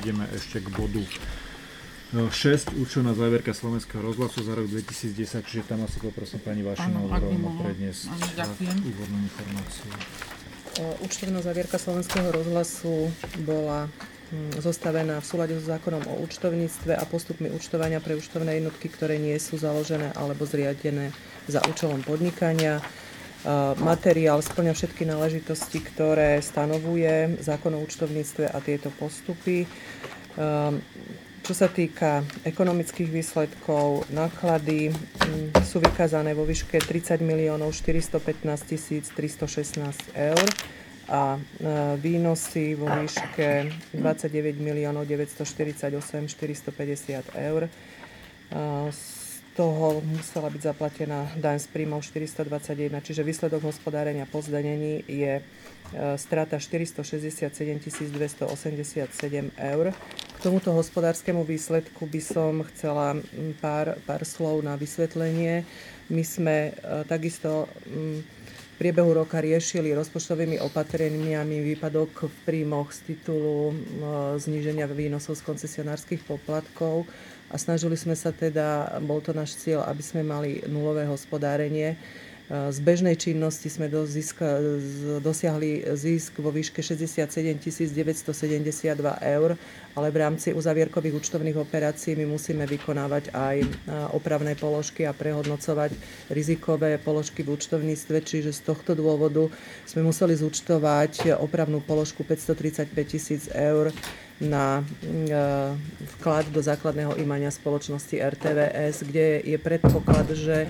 ideme ešte k bodu 6, účtovná závierka Slovenského rozhlasu za rok 2010, čiže tam asi poprosím pani Vašinovú rovno predniesť úvodnú informáciu. Účtovná závierka Slovenského rozhlasu bola zostavená v súlade so zákonom o účtovníctve a postupmi účtovania pre účtovné jednotky, ktoré nie sú založené alebo zriadené za účelom podnikania. Materiál spĺňa všetky náležitosti, ktoré stanovuje zákon o účtovníctve a tieto postupy. Čo sa týka ekonomických výsledkov, náklady sú vykázané vo výške 30 415 316 eur a výnosy vo výške 29 948 450 eur. Z toho musela byť zaplatená daň z príjmov 421, čiže výsledok hospodárenia po zdanení je strata 467 287 eur. K tomuto hospodárskemu výsledku by som chcela pár slov na vysvetlenie. My sme takisto v priebehu roka riešili rozpočtovými opatreniami výpadok v príjmoch z titulu zníženia výnosov z koncesionárskych poplatkov a snažili sme sa teda, bol to náš cieľ, aby sme mali nulové hospodárenie. Z bežnej činnosti sme dosiahli zisk vo výške 67 972 eur, ale v rámci uzavierkových účtovných operácií my musíme vykonávať aj opravné položky a prehodnocovať rizikové položky v účtovníctve, čiže z tohto dôvodu sme museli zúčtovať opravnú položku 535 000 eur na vklad do základného imania spoločnosti RTVS, kde je predpoklad, že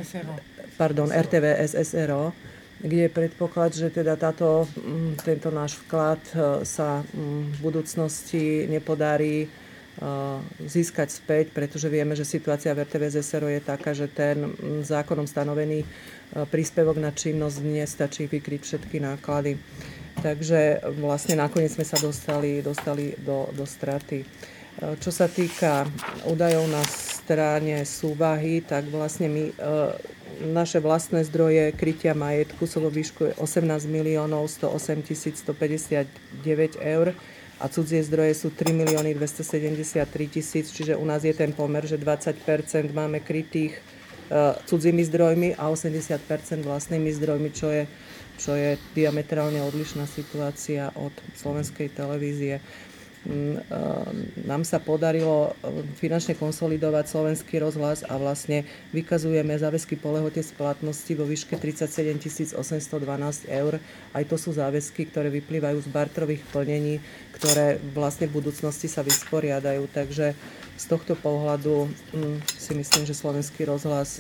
RTVS SRO, kde je predpoklad, že teda tento náš vklad sa v budúcnosti nepodarí získať späť, pretože vieme, že situácia v RTVS SRO je taká, že ten zákonom stanovený príspevok na činnosť nestačí vykryť všetky náklady. Takže vlastne nakoniec sme sa dostali do straty. Čo sa týka údajov na strane súvahy, tak vlastne my naše vlastné zdroje krytia majetku sú vo výšku 18 108 159 eur a cudzie zdroje sú 3 273 000, čiže u nás je ten pomer, že 20% máme krytých cudzými zdrojmi a 80% vlastnými zdrojmi, čo je diametrálne odlišná situácia od slovenskej televízie. Nám sa podarilo finančne konsolidovať Slovenský rozhlas a vlastne vykazujeme záväzky po lehote splatnosti vo výške 37 812 eur. Aj to sú záväzky, ktoré vyplývajú z bartrových plnení, ktoré vlastne v budúcnosti sa vysporiadajú. Takže z tohto pohľadu si myslím, že Slovenský rozhlas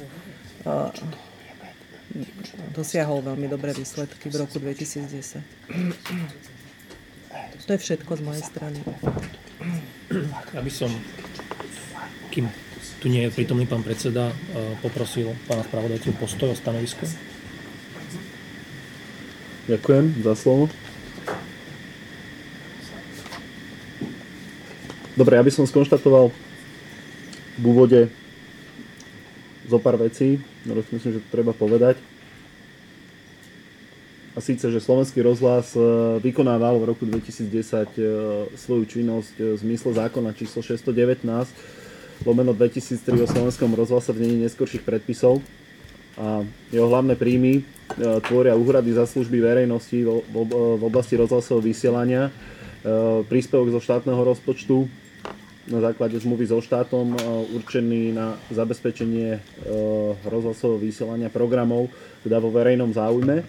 dosiahol veľmi dobré výsledky v roku 2010. To je všetko z mojej strany. Ja by som, kým tu nie je prítomný pán predseda, poprosil pána spravodajcu postoj o stanovisko. Ďakujem za slovo. Dobre, ja by som skonštatoval v úvode zo pár vecí, ktoré myslím, že to treba povedať. A síce, že Slovenský rozhlas vykonával v roku 2010 svoju činnosť v zmysle zákona číslo 619/2003 o Slovenskom rozhlase v znení neskorších predpisov. A jeho hlavné príjmy tvoria úhrady za služby verejnosti v oblasti rozhlasového vysielania, príspevok zo štátneho rozpočtu na základe zmluvy so štátom určený na zabezpečenie rozhlasového vysielania programov teda vo verejnom záujme.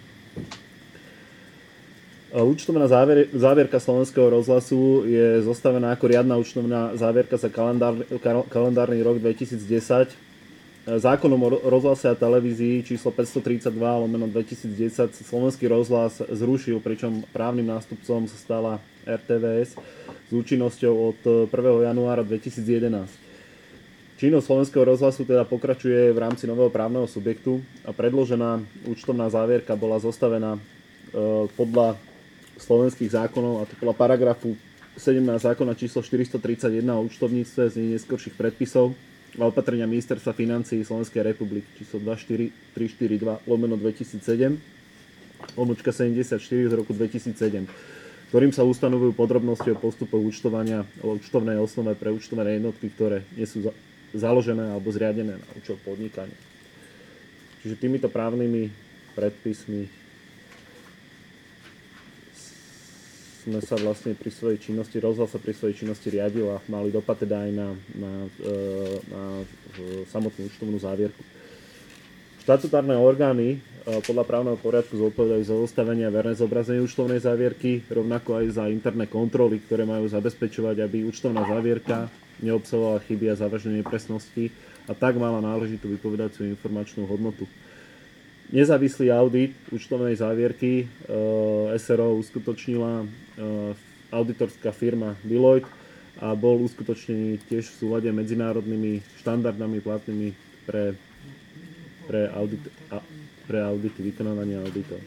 Účtovná závierka Slovenského rozhlasu je zostavená ako riadna účtovná závierka za kalendárny rok 2010. Zákonom o rozhlase a televízii číslo 532/2010 Slovenský rozhlas zrušil, pričom právnym nástupcom sa stala RTVS s účinnosťou od 1. januára 2011. Činnosť Slovenského rozhlasu teda pokračuje v rámci nového právneho subjektu a predložená účtovná závierka bola zostavená podľa slovenských zákonov, a to podľa paragrafu 17 zákona číslo 431 o účtovníctve z neskorších predpisov a opatrenia Ministerstva financií Slovenskej republiky číslo 24342/2007 /74 z roku 2007. ktorým sa ustanovujú podrobnosti o postupoch účtovania o účtovnej osnove pre účtované jednotky, ktoré nie sú založené alebo zriadené na účel podnikania. Čiže týmito právnymi predpismi sme sa vlastne pri svojej činnosti, rozhlas sa pri svojej činnosti riadil a mali dopad teda aj na samotnú účtovnú závierku. Štatutárne orgány podľa právneho poriadku zodpovedajú za zostavenie a verné zobrazenie účtovnej závierky, rovnako aj za interné kontroly, ktoré majú zabezpečovať, aby účtovná závierka neobsahovala chyby a závažné nepresnosti a tak mala náležitú vypovedaciu informačnú hodnotu. Nezávislý audit účtovnej závierky SRO uskutočnila auditorská firma Deloitte a bol uskutočnený tiež v súlade medzinárodnými štandardami platnými pre audity, vykonávania auditov.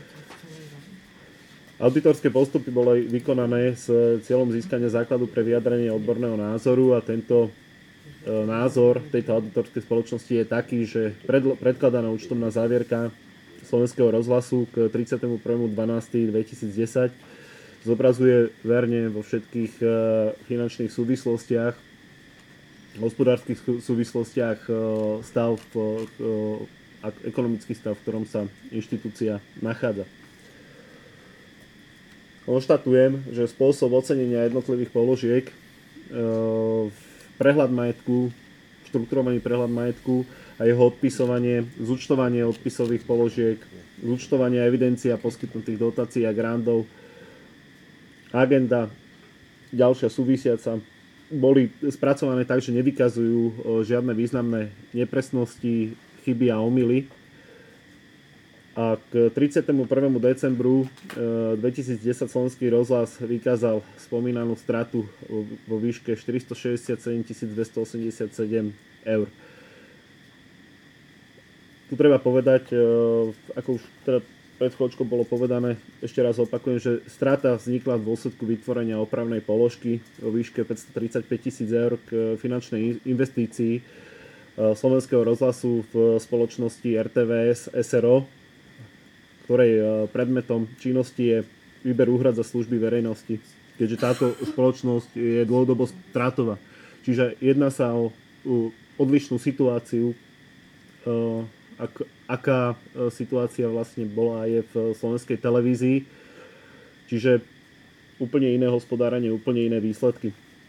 Auditorské postupy boli vykonané s cieľom získania základu pre vyjadrenie odborného názoru a tento názor tejto auditorskej spoločnosti je taký, že predkladaná účtovná závierka Slovenského rozhlasu k 31.12.2010 zobrazuje verne vo všetkých finančných súvislostiach, hospodárskych súvislostiach stav, ekonomický stav, v ktorom sa inštitúcia nachádza. Konštatujem, že spôsob ocenenia jednotlivých položiek, prehľad majetku, štrukturovaný prehľad majetku a jeho odpisovanie, zúčtovanie odpisových položiek, zúčtovanie evidencia poskytnutých dotácií a grantov, agenda, ďalšia súvisiaca, boli spracované tak, že nevykazujú žiadne významné nepresnosti, chyby a omyly. A k 31. decembru 2010 Slovenský rozhlas vykázal spomínanú stratu vo výške 467 287 eur. Tu treba povedať, ako už teda pred chvíľočkou bolo povedané, ešte raz opakujem, že strata vznikla v dôsledku vytvorenia opravnej položky vo výške 535 000 eur k finančnej investícii Slovenského rozhlasu v spoločnosti RTVS SRO, ktorej predmetom činnosti je výber úhrad za služby verejnosti, keďže táto spoločnosť je dlhodobo stratová. Čiže jedná sa o odlišnú situáciu, aká situácia vlastne bola aj v slovenskej televízii. Čiže úplne iné hospodárenie, úplne iné výsledky.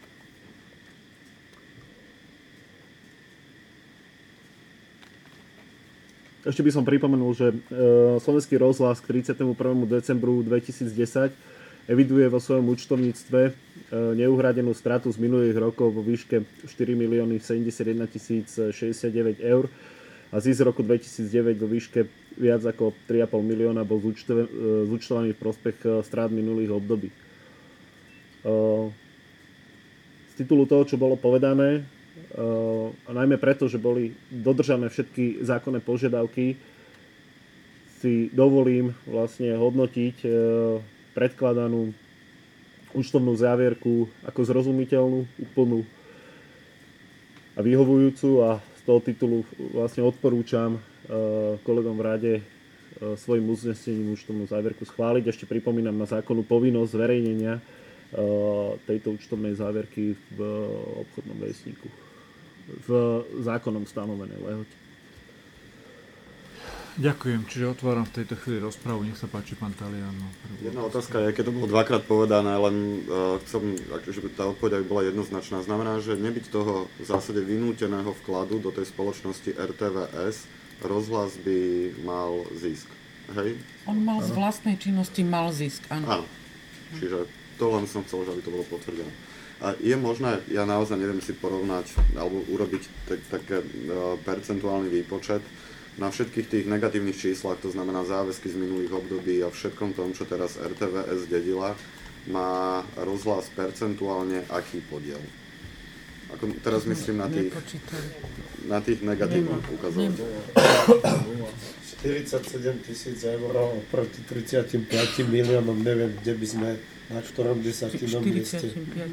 Ešte by som pripomenul, že Slovenský rozhlas k 31. decembru 2010 eviduje vo svojom účtovníctve neuhradenú stratu z minulých rokov vo výške 4 071 069 eur a zisk roku 2009 vo výške viac ako 3,5 milióna bol zúčtovaný v prospech strát minulých období. Z titulu toho, čo bolo povedané, a najmä preto, že boli dodržané všetky zákonné požiadavky, si dovolím vlastne hodnotiť predkladanú účtovnú závierku ako zrozumiteľnú, úplnú a vyhovujúcu a z toho titulu vlastne odporúčam kolegom v rade svojim uznesením účtovnú závierku schváliť. Ešte pripomínam na zákonnú povinnosť zverejnenia tejto účtovnej závierky v obchodnom vestníku v zákonom stanovenej lehote. Ďakujem, čiže otváram v tejto chvíli rozpravu. Nech sa páči, pán Taliano. Jedna otázka je, keď to bolo dvakrát povedané, len chcem, že tá odpoveď bola jednoznačná. Znamená, že nebyť toho v zásade vynúteného vkladu do tej spoločnosti RTVS, rozhlas by mal zisk. Hej? On mal z vlastnej činnosti zisk, áno. Áno. Čiže to len som chcel, aby to bolo potvrdené. A je možné, ja naozaj neviem si porovnať alebo urobiť taký percentuálny výpočet na všetkých tých negatívnych číslach, to znamená záväzky z minulých období a všetkom tom, čo teraz RTVS dedila, má rozhlas percentuálne aký podiel? Ako teraz myslím na tých negatívnych ukazovateľov. 47 000 eur proti 35 miliónom, neviem, kde by sme na ktorom desatinom mieste.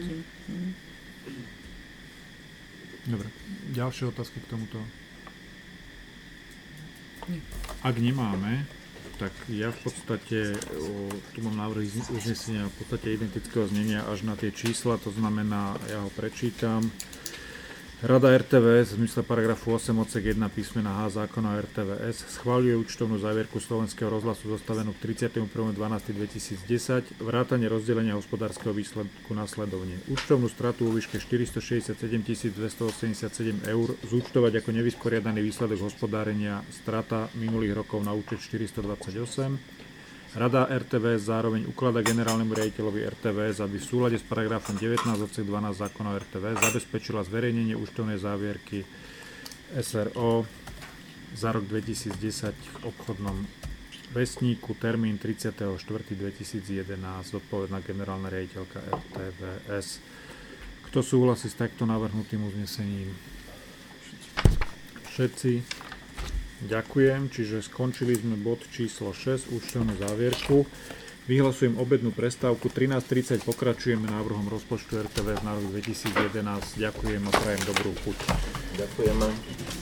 Dobre, ďalšie otázky k tomuto? Ak nemáme, tak ja v podstate tu mám návrh uznesenia v podstate identického znenia až na tie čísla, to znamená, ja ho prečítam. Rada RTVS v zmysle paragrafu 8 odsek 1 písmena H zákona o RTVS schvaľuje účtovnú závierku Slovenského rozhlasu zostavenú k 31.12.2010 vrátane rozdelenia hospodárskeho výsledku nasledovne. Účtovnú stratu vo výške 467 287 eur zúčtovať ako nevysporiadaný výsledok hospodárenia strata minulých rokov na účet 428. Rada RTVS zároveň ukladá generálnemu riaditeľovi RTVS, aby v súlade s paragrafom 19 odsek 12 zákona o RTVS zabezpečila zverejnenie účtovnej závierky SRO za rok 2010 v obchodnom vestníku, termín 30.4.2011, zodpovedná generálna riaditeľka RTVS. Kto súhlasí s takto navrhnutým uznesením? Všetci. Ďakujem, čiže skončili sme bod číslo 6, účtovnú závierku. Vyhlasujem obednú prestávku, 13.30 pokračujeme návrhom rozpočtu RTVS na rok 2011. Ďakujem a prajem dobrú chuť. Ďakujeme.